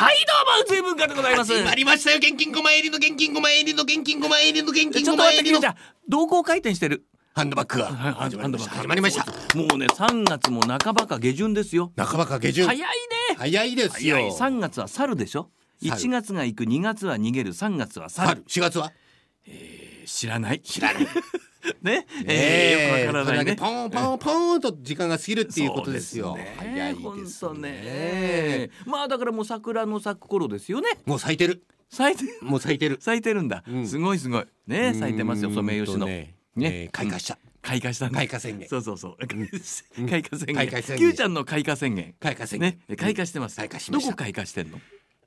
はいどうも随分かでございます。 始まりましたよ。現金5万円入りの現金5万円入りの現金5万円入りの現金5 ちょっと待って、 万円入りのじゃあ同行回転してるハンドバッグが始まりました。始まりました。 もうね3月も半ばか下旬ですよ。 半ばか下旬。 早いね。 早いですよ。 早い。3月は猿でしょ。1月が行く、2月は逃げる、3月は猿。 4月は知らないね、よくわからないね。 ポンポンポンと時間が過ぎるっていうことですよ。早いですね。まあだからもう桜の咲く頃ですよね。 もう咲いてる。もう咲いてる。 咲いてるんだ。すごいすごいね、咲いてますよ、ソメイヨシノね。 開花した。 開花したね。 開花宣言。 そう開花宣言。 開花宣言。 キューちゃんの開花宣言。 開花宣言ね、開花してます。 開花しました。 どこ開花してんの？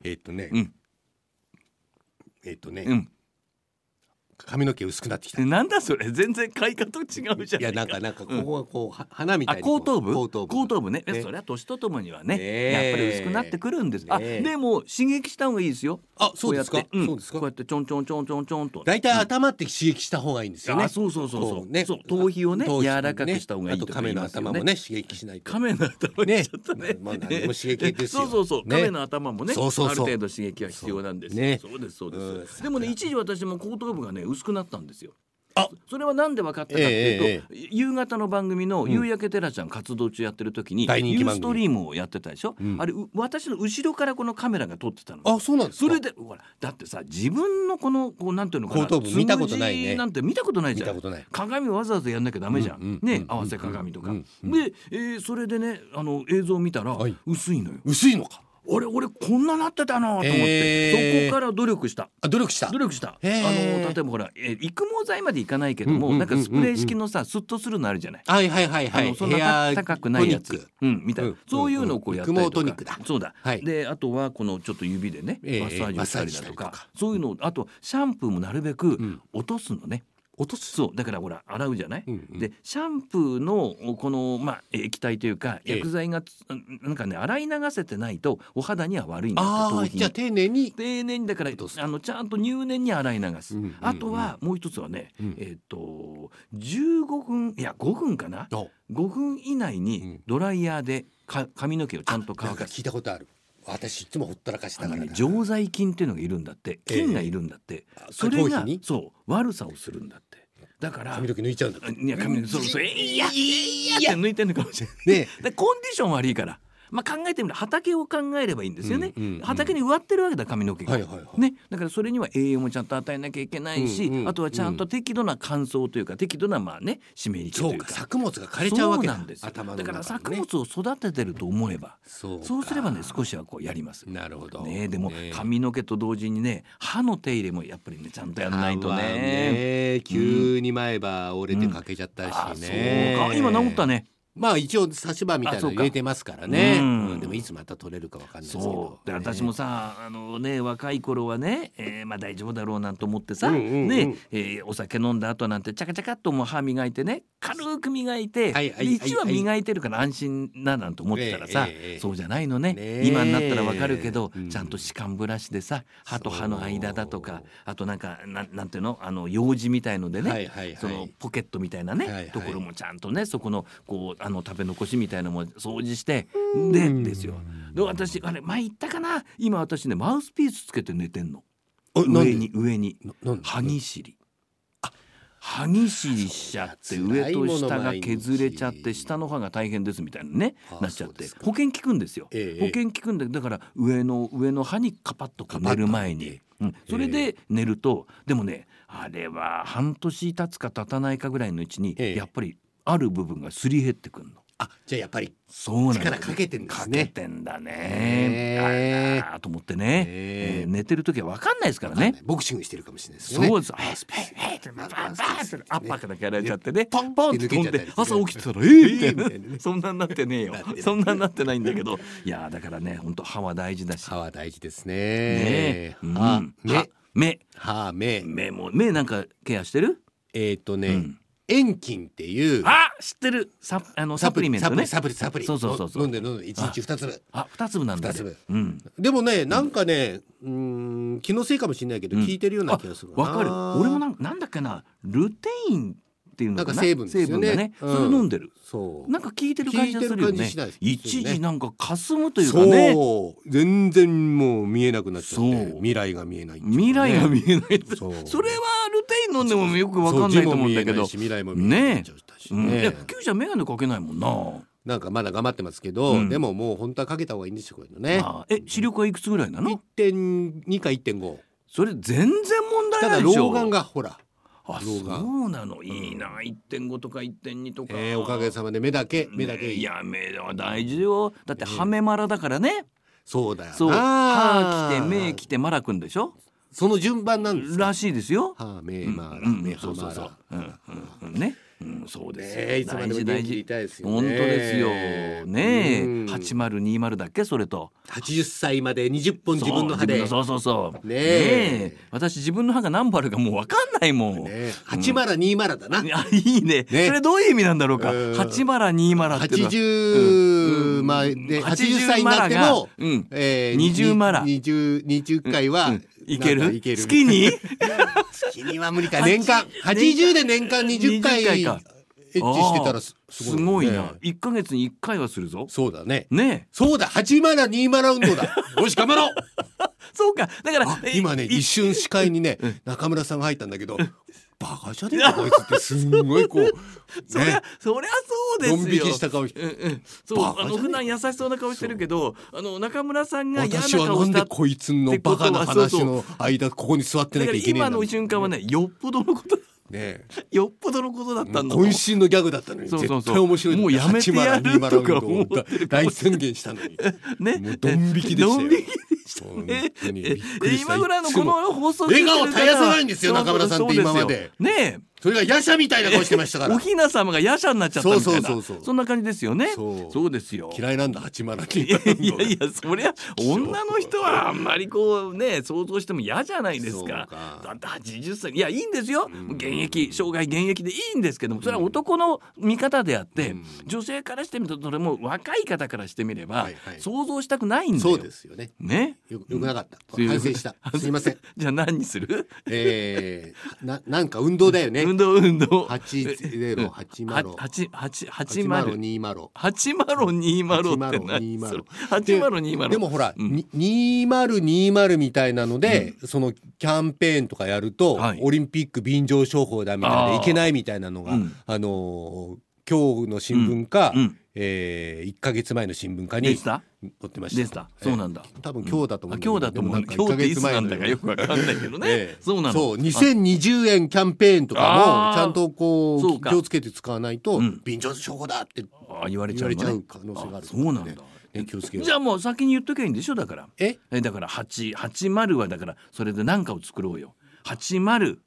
髪の毛薄くなってきた。 なんだそれ、全然開花と違うじゃん。 いやなんかここはこう花みたいな。 後頭部ね。それは年とともにはね、やっぱり薄くなってくるんです。でも刺激した方がいいですよ。 そうですか。そうですか。 こうやってちょんちょんちょんちょんちょんと。 だいたい頭って刺激した方がいいんですよね。 そう頭皮をね柔らかくした方がいいとか言いますよね。 あと亀の頭もね刺激しないと。 亀の頭ね、ちょっとね。 まあ何も刺激ですよ。 亀の頭もねある程度刺激が必要なんです。そうです。でもね一時私も後頭部がね薄くなったんですよ。それはなんで分かったかっていうと、夕方の番組の夕焼けテラちゃん活動中やってる時にユーストリームをやってたでしょ。あれ私の後ろからこのカメラが撮ってたの。 そうなんですか。 それでほらだってさ、自分のこのこうなんていうのかな、 後頭部見たことないね。 なんて見たことないじゃん。鏡わざわざやんなきゃダメじゃんね、合わせ鏡とかで、それでね映像を見たら薄いのよ。 薄いのか。 俺こんななってたなと思って、そこから努力した。例えばほら育毛剤までいかないけども、なんかスプレー式のさスッとするのあるじゃない。そんな高くないやつみたいな、そういうのをこうやったりとか。そうだ。であとはこのちょっと指でねマッサージをしたりだとか、そういうの。あとシャンプーもなるべく落とすのね。そうだからほら洗うじゃない。でシャンプーのこの液体というか薬剤がなんかね洗い流せてないとお肌には悪いんだって。 じゃあ丁寧にだからちゃんと入念に洗い流す。あとはもう一つはね15分いや5分かな、5分以内にドライヤーで髪の毛をちゃんと乾かす。 聞いたことある。私いつもほったらかしたから。 常在菌っていうのがいるんだって。菌がいるんだって。それが悪さをするんだって。だから髪の毛抜いちゃうんだって。 いや髪の毛いやって抜いてんのかもしれないね。コンディション悪いから。考えてみる、畑を考えればいいんですよね。畑に植わってるわけだ髪の毛がね。だからそれには栄養もちゃんと与えなきゃいけないし、あとはちゃんと適度な乾燥というか適度な湿り気というか。 作物が枯れちゃうわけなんですよ。だから作物を育ててると思えば、そうすればね少しはこうやります。 なるほどね。でも髪の毛と同時にね歯の手入れもやっぱりねちゃんとやらないとね。 急に前歯折れて欠けちゃったしね。 今治ったね。 一応差し歯みたいなの入れてますからね。でもいつまた取れるかわかんないですけど。 で私もさ若い頃はね大丈夫だろうなんて思ってさお酒飲んだ後なんてチャカチャカっともう歯磨いてね軽く磨いて一応磨いてるから安心だなんて思ってたらさ、そうじゃないのね。今になったらわかるけどちゃんと歯間ブラシでさ歯と歯の間だとか、あとなんていうのようじみたいのでね、そのポケットみたいなねところもちゃんとね、そこのこう食べ残しみたいなのも掃除してですよ。で私前言ったかな、今私ねマウスピースつけて寝てんの。上に歯ぎしりしちゃって上と下が削れちゃって下の歯が大変ですみたいなねなっちゃって、保険効くんですよ。保険効くんだから上の歯にカパッと寝る前にそれで寝ると、でもねあれは半年経つか経たないかぐらいのうちにやっぱりある部分がすり減ってくるの。 じゃあやっぱり力かけてんですね。 かけてんだね。と思ってね、寝てる時は分かんないですからね。 ボクシングしてるかもしれないですね。 そうです。アッパーからやられちゃってね、ポンって飛んで朝起きてたらみたいな、そんなになってねえよ。そんなになってないんだけど、いやだからね本当歯は大事だし。 歯は大事ですね。目なんかケアしてる？ 遠近っていう知ってるサプリメントね。 サプリそう飲んで1日2粒。 2粒なんだね。 でもねなんかね気のせいかもしれないけど効いてるような気がする。 わかる。俺もなんだっけな、ルテインっていうのかな、 なんか成分ですよね。 成分がね、それ飲んでる。 そうなんか効いてる感じがするよね。一時なんか霞むというかね。 そう、全然もう見えなくなっちゃって未来が見えない、 未来が見えない。それはルテイン飲んでもよくわかんないと思うんだけど。 未来も見えないしね。 いや、キュウちゃんメガネかけないもんな。 なんかまだ頑張ってますけど、でももう本当はかけた方がいいんですよこういうのね。 視力はいくつぐらいなの？ 1.2 か 1.5。 それ全然問題ないでしょ。 ただ老眼がほら。 そうなの。いいな、1.5 とか 1.2 とか。 おかげさまで目だけいや、目は大事よ。だってハメマラだからね。 そうだよ。 そう、歯来て目来てマラくんでしょ。 その順番なんですらしいですよ。 歯、目、マラ、目、歯、マラ。ね。そうですよ。 いつまでも元気でいたいですよね。 本当ですよね。8020だっけ、それと 80歳まで20本自分の歯で。 そうね。私自分の歯が何本あるかもう分かんないもん。 8020だな。 いいね。それどういう意味なんだろうか。8020って 80まで80歳になっても20回はいける。 月に月には無理か。年間80で年間20回エッチしてたらすごいな。1ヶ月に1回はするぞ。 そうだね。 そうだ、8020運動だ。よし頑張ろう。 そうか。だから今ね、一瞬視界にね中村さんが入ったんだけど、バカじゃねえかこいつってすんごいこう、 そりゃそうですよ。 ドン引きした顔して、 普段優しそうな顔してるけど、中村さんが嫌な顔した。私はなんでこいつのバカな話の間ここに座ってなきゃいけないんだ。 今の瞬間はね、よっぽどのことよっぽどのことだったんだ。 渾身のギャグだったのに絶対面白い。 もうやめてやるとか思ってる。 大宣言したのにもうドン引きでしたよ。 今ぐらいのこの放送笑顔絶やさないんですよ中村さんって今までね。それがヤシャみたいな顔してましたから。 お雛様がヤシャになっちゃったみたいな、そんな感じですよね。そうですよ。 嫌いなんだ8020。 いやそりゃ女の人はあんまりこうね想像しても嫌じゃないですか。だって80歳、いやいいんですよ。現役生涯現役でいいんですけども、それは男の見方であって女性からしてみると、それも若い方からしてみれば想像したくないんだよ。 そうですよね。よくなかった。反省した。すいません。 じゃあ何にする？ なんか運動だよね。 運動 808020 8020って何？8020 でもほら2020みたいなのでそのキャンペーンとかやるとオリンピック便乗商法だみたいでいけないみたいなのが今日の新聞か1ヶ月前の新聞かに載ってました。 そうなんだ。 多分今日だと思う。 今日だと思う。今日っていつなんだかよくわかんないけどね。そうなの。 そう2020円キャンペーンとかもちゃんとこう気をつけて使わないと便乗商法だって言われちゃう可能性がある。 そうなんだ。 気をつけよう。 じゃあもう先に言っとけばいいんでしょ。だからだから80はだからそれで何かを作ろうよ。80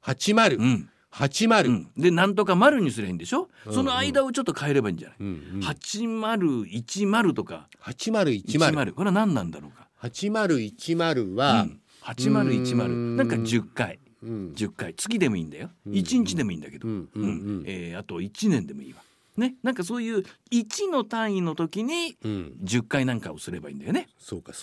でなんとか丸にすればいいんでしょ。その間をちょっと変えればいいんじゃない。8010とか8010これは何なんだろうか。 8010は 8010なんか10回月でもいいんだよ。1日でもいいんだけどあと1年でもいいわね。なんかそういう1の単位の時に10回なんかをすればいいんだよね。 そうか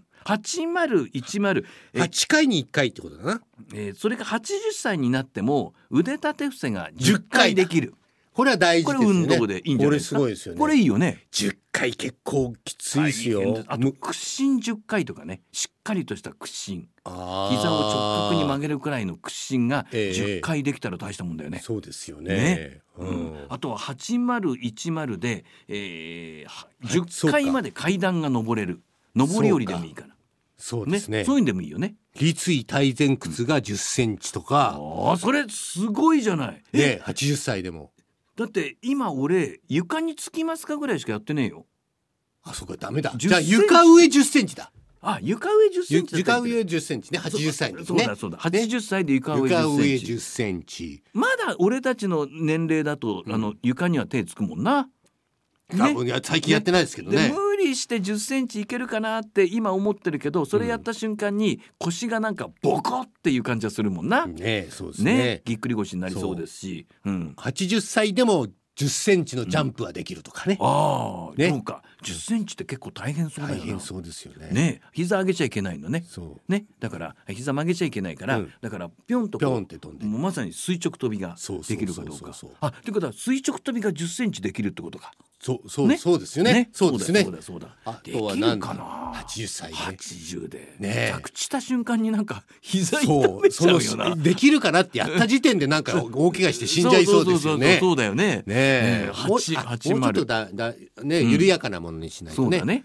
8010 8回に1回ってことだな。 それが80歳になっても腕立て伏せが10回できる。 これは大事ですよね。 これ運動でいいんじゃないですか。 これすごいですよね。 これいいよね。 10回結構きついですよ。 あと屈伸10回とかね、しっかりとした屈伸、膝を直角に曲げるくらいの屈伸が10回できたら大したもんだよね。 そうですよね。 あとは8010で、10回まで階段が登れる。上り下りでもいいから。 そうですね。 そういうんでもいいよね。 立位体前屈が10センチとか。 それすごいじゃない。 ね、80歳でも。 だって今俺床につきますかぐらいしかやってねえよ。 そうかダメだ。じゃあ床上10センチだ。 床上10センチ。 床上10センチね。80歳ですね。 そうだ80歳で床上10センチ。まだ俺たちの年齢だと床には手つくもんな。 最近やってないですけどね。 無理して10センチいけるかなって今思ってるけど、それやった瞬間に腰がなんかボコっていう感じがするもんな。 そうですね。 ぎっくり腰になりそうですし。 80歳でも 10センチのジャンプはできるとかね。 ね、そうか、10センチって結構大変そうだよな。 大変そうですよね。 ね、膝上げちゃいけないのね。 そうね、だから膝曲げちゃいけないから、だからピョンとこうピョンって飛んで、 もうまさに垂直跳びができるかどうか。あ、ということは垂直跳びが10センチできるってことか。 そうですよね。そうですね。 そうだ。 あとは何かな。 80歳で。 80で。 ね。 着地した瞬間になんか膝痛めちゃうよな。 できるかなってやった時点でなんか大怪我して死んじゃいそうですよね。 そうだよね。 もうちょっとね、緩やかなものにしないとね。 そうだね。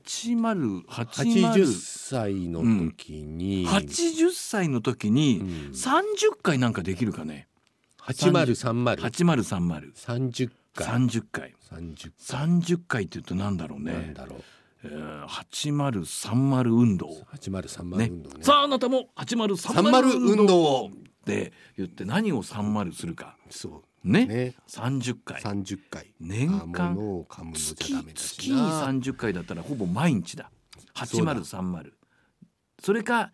80歳の時に 80歳の時に30回なんかできるかね。 8030 30回30回って言うとなんだろうね。 なんだろう。 8030運動。 8030運動ね。 さああなたも8030運動をって言って何を30するか。 そうね。30回。年間月に30回だったらほぼ毎日だ。8030。それか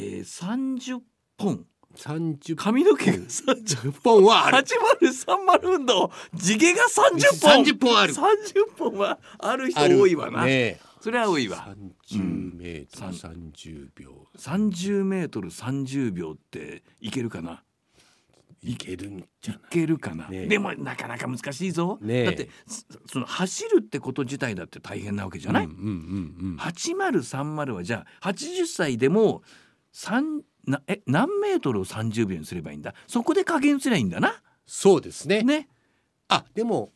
30本。髪の毛が30 本はある。 8030運動地毛が30本ある。 30本はある人多いわな。それは多いわ。 30メートル30秒。 30メートル30秒っていけるかな。 いけるんじゃない。 いけるかな。でもなかなか難しいぞ。だってその走るってこと自体だって大変なわけじゃない。8030はじゃあ80歳でも何メートルを30秒にすればいいんだ。そこで加減すればいいんだな。 そうですね。あ、でも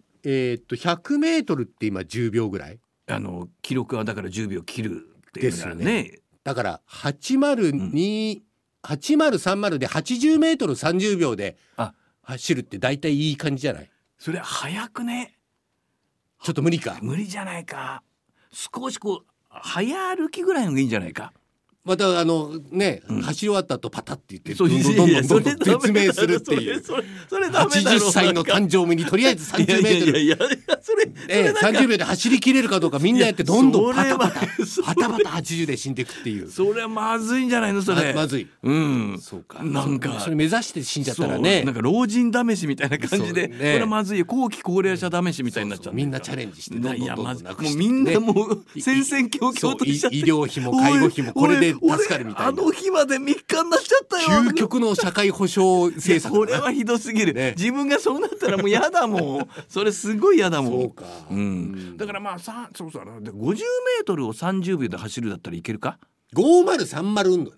100メートルって今10秒ぐらい。 記録はだから10秒切るっていうのがね。 だから8030で80メートル30秒で走るって大体いい感じじゃない。 それ早くね。 ちょっと無理か。 無理じゃないか。少しこう早歩きぐらいのがいいんじゃないか。 また走り終わった後パタって言ってどんどん絶命するっていう。80歳の誕生日にとりあえず30メートル30秒で走りきれるかどうかみんなやってどんどんパタパタ80で死んでいくっていう。 それはまずいんじゃないのそれ。 まずい。そうか。 なんかそれ目指して死んじゃったらね。 なんか老人試しみたいな感じでこれはまずい。後期高齢者試しみたいになっちゃう。 みんなチャレンジしてどんどんなくして。 みんなもう戦々恐々としちゃって。 医療費も介護費もこれで助かるみたいな。 あの日まで3日になっちゃったよ。 究極の社会保障政策。 これはひどすぎる。自分がそうなったらもう嫌だもん。それすごい嫌だもん。 そうか。 だからまあそう50メートルを30秒で走るだったらいけるか。 5030運動。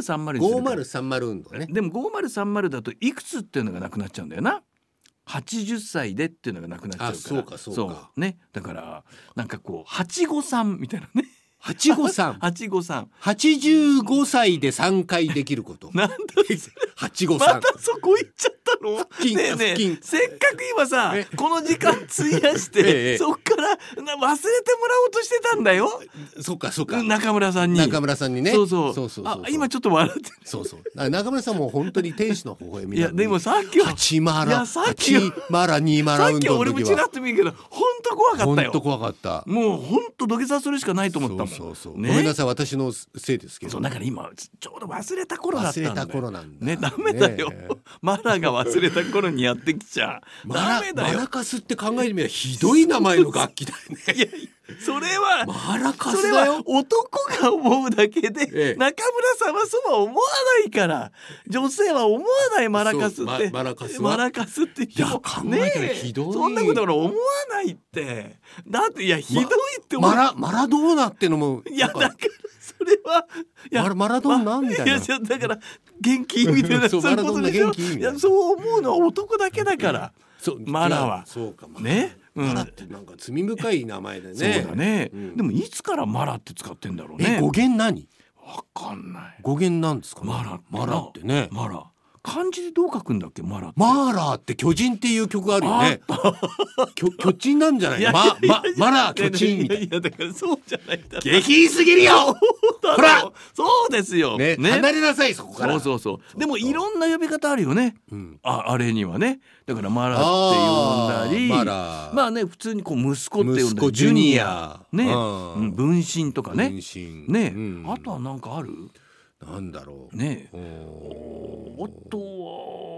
5030 運動ね。 でも5030だといくつっていうのがなくなっちゃうんだよな。80歳でっていうのがなくなっちゃうから。 そうかね。だからなんかこう853みたいなね。 85歳で3回できること。 なんだ 853。 またそこ行っちゃったの。 ねえねえ、せっかく今さこの時間費やしてそっから忘れてもらおうとしてたんだよ。 そっか中村さんにね。 そう今ちょっと笑ってる。 そう中村さんも本当に天使の微笑み。 いやでもさっきは 80220 さっき俺もちらっと見るけど本当怖かったよ。 本当怖かった。 もう本当土下座するしかないと思ったもん。 ごめんなさい、私のせいですけど。 だから今ちょうど忘れた頃だったんだよ。 忘れた頃なんだね。ダメだよ。マラが忘れた頃にやってきちゃダメだよ。 マラカスって考えてみればひどい名前の楽器だよね。 いやそれはマラカスだよ。 男が思うだけで、中村さんはそうは思わないから。女性は思わないマラカスって。マラカスっていや考えたらひどい。 そんなこと思わないって。だってひどいって思う。 マラドーナってのもだからそれはマラドーナみたいな。 だから元気みたいな。そうマラドーナ元気みたいな。 そう思うのは男だけだから。マラは。 そうかね。 マラってなんか罪深い名前でね。 そうだね。でもいつからマラって使ってんだろうね。 語源何？ わかんない。 語源なんですか？ マラってね。 マラ。漢字でどう書くんだっけマラって。 マーラーって巨人っていう曲あるよね。巨人なんじゃない？マラ巨人みたいな。 だからそうじゃない。 下品すぎるよ。ほらそうですよ。 離れなさいそこから。 そうでもいろんな呼び方あるよね。あれにはね。だからマラって呼んだり、まあね普通にこう息子って呼んだり、ジュニアね、分身とかね。ね。あとはなんかある？ なんだろうね。あとは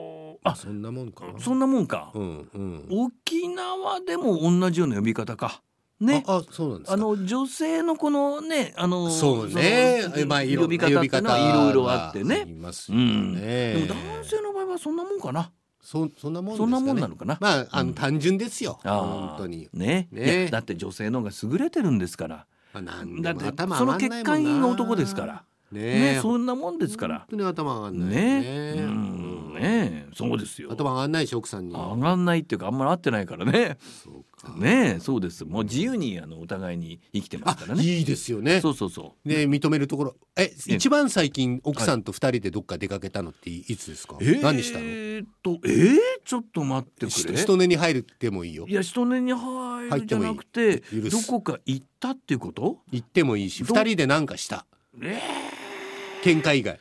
そんなもんかな。 そんなもんか、沖縄でも同じような呼び方かね。 そうなんですか。 女性のこのねそうね、 呼び方っていうのはいろいろあってね。 ありますよね。 でも男性の場合はそんなもんかな。 そんなもんですかね。 そんなもんなのかな。 単純ですよ本当にね。いやだって女性の方が優れてるんですから。だってその血管が男ですからね。そんなもんですから。 本当に頭上がんないね。そうですよ。 頭上がんないし奥さんに上がんないっていうかあんまり合ってないからね。ね、そうです。もう自由にお互いに生きてますからね。 いいですよね。 そうね、認めるところ。一番最近奥さんと2人でどっか出かけたのっていつですか。何したの。 ちょっと待ってくれ。 人根に入るってもいいよ。 いや人根に入るじゃなくてどこか行ったっていうこと。 行ってもいいし2人で何かした。喧嘩以外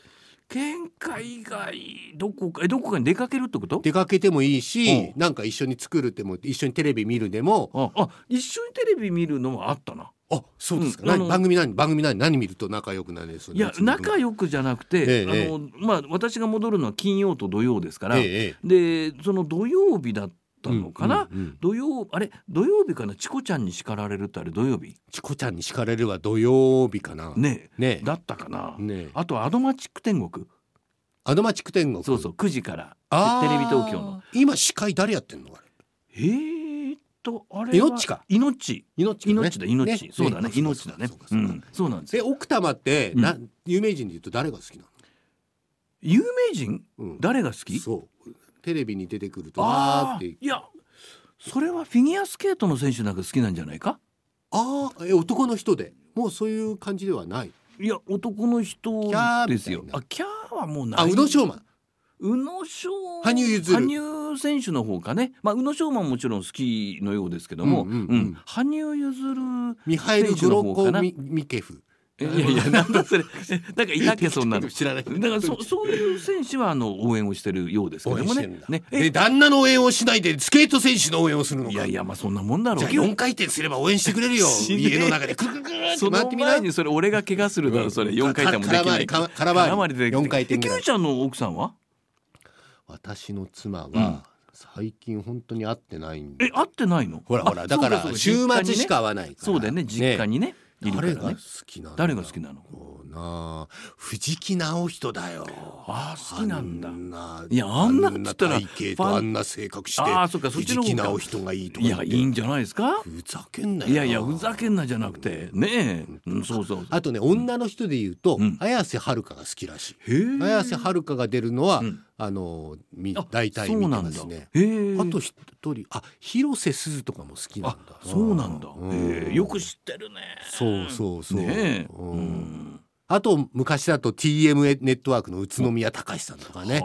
どこかに出かけるってこと。 出かけてもいいし、なんか一緒に作るでも一緒にテレビ見るでも。 一緒にテレビ見るのはあったな。 そうですか。番組何見ると仲良くなるんですよ。 いや仲良くじゃなくて、私が戻るのは金曜と土曜ですから、でその土曜日だったのかな。土曜日かな。チコちゃんに叱られるってあれ土曜日。 チコちゃんに叱られるは土曜日かな。ねだったかな。あとアドマチック天国。 アドマチック天国。 そう9時からテレビ東京の。 今司会誰やってんのあれ。 あれは命か。 命だ。命。そうだね。命だね。そうなんですよ。 奥多摩って有名人で言うと誰が好きなの。 有名人誰が好き。 そうテレビに出てくるといやそれはフィギュアスケートの選手なんか好きなんじゃないか。 男の人でもうそういう感じではない。 いや男の人ですよ。キャーはもうない。 宇野昌磨。 羽生選手の方かね。宇野昌磨ももちろん好きのようですけども、羽生結弦ミハイル・グロコミケフ。 いやなんだそれ。なんかいたっけそんなの。知らない。だからそういう選手は応援をしてるようですけどもね。 旦那の応援をしないでスケート選手の応援をするのか。 いやそんなもんだろう。 じゃあ4回転すれば応援してくれるよ。家の中でクルクルクルって回ってみな。 その前にそれ俺が怪我するだろ。それ4回転もできない。 空回り4回転ぐらい。 キューちゃんの奥さんは。 私の妻は最近本当に会ってないんで。 会ってないの。 ほらだから週末しか会わないから。 そうだよね実家にね。 誰が好きなの。 藤木直人だよ。 好きなんだ。 いやあんな体型とあんな性格して藤木直人がいいとか。 いやいいんじゃないですか。 ふざけんなよ。 いやふざけんなじゃなくてね。そうあとね女の人で言うと綾瀬はるかが好きらしい。綾瀬はるかが出るのは大体見てますね。あと一人広瀬すずとかも好きなんだ。 そうなんだ。よく知ってるね。 そうあと昔だと TM ネットワークの宇都宮隆さんとかね。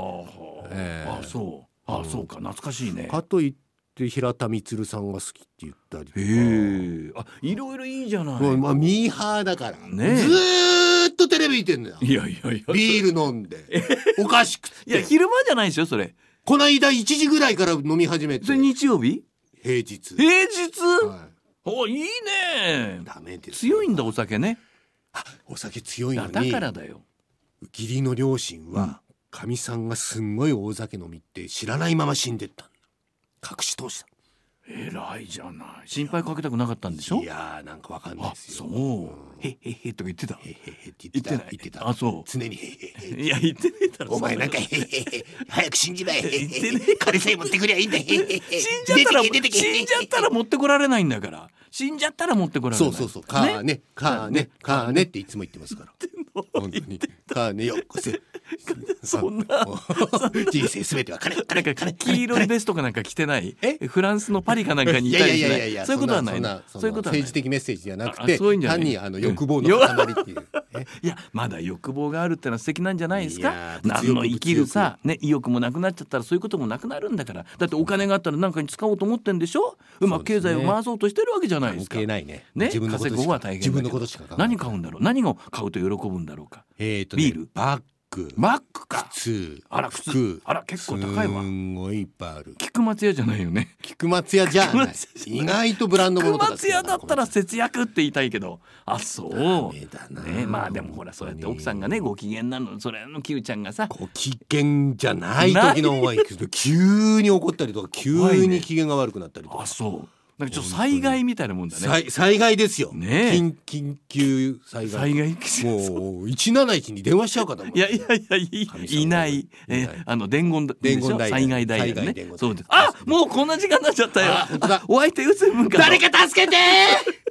そうか懐かしいね。 かといって平田充さんが好きって言ったり。 いろいろいいじゃない。 ミーハーだからずーっとテレビ見てんのよ。 いやビール飲んでおかしくて。 いや昼間じゃないですよそれ。 この間1時ぐらいから飲み始めて。 それ日曜日。 平日。いいね。 ダメです。 強いんだお酒ね。 お酒強いのに。 だからだよ。 義理の両親はかみさんがすんごい大酒飲みって知らないまま死んでった。隠し通した。 偉いじゃない。心配かけたくなかったんでしょ。 いやなんかわかんないですよ。 へへとか言ってた。 へへって言ってた。 そう常にへへ。 いや言ってねえだろ。 お前なんかへへ早く死んじまえ。彼さえ持ってくりゃいいんだ。死んじゃったら持ってこられないんだから。死んじゃったら持ってこられない。 そうカーネっていつも言ってますから。本当にカーネよこせ。 そんな人生すべては金。 黄色いベストかなんか着てない。フランスのパリかなんかにいたりしない。そういうことはない。そういうことは政治的メッセージじゃなくて単に欲望の塊っていう。 いやまだ欲望があるってのは素敵なんじゃないですか。何の生きるさ意欲もなくなっちゃったらそういうこともなくなるんだから。だってお金があったら何かに使おうと思ってんでしょ。うまく経済を回そうとしてるわけじゃないですか。 関係ないね。 稼ぐ方は大変だけど。何買うんだろう。何を買うと喜ぶんだろうか。 ビールばっマックか。 靴、 あら靴、あら結構高いわ。 すんごいいっぱいある。 菊松屋じゃないよね。 菊松屋じゃない。意外とブランド物とか。 菊松屋だったら節約って言いたいけど、あ、そう。 ダメだな。 ね、まあでもほらそうやって奥さんがねご機嫌なの、それのキウちゃんがさ、 ご機嫌じゃない時の方がいいけど、急に怒ったりとか急に機嫌が悪くなったりとか。 あ、そう。なんかちょっと災害みたいなもんだね。 災害ですよ。 ね、 緊急災害。もう171に電話しちゃうかと思う。 いやいない。伝言でしょ。災害ダイヤルね。そうです。あ、もうこんな時間になっちゃったよ。お相手うつむか。 誰か助けて。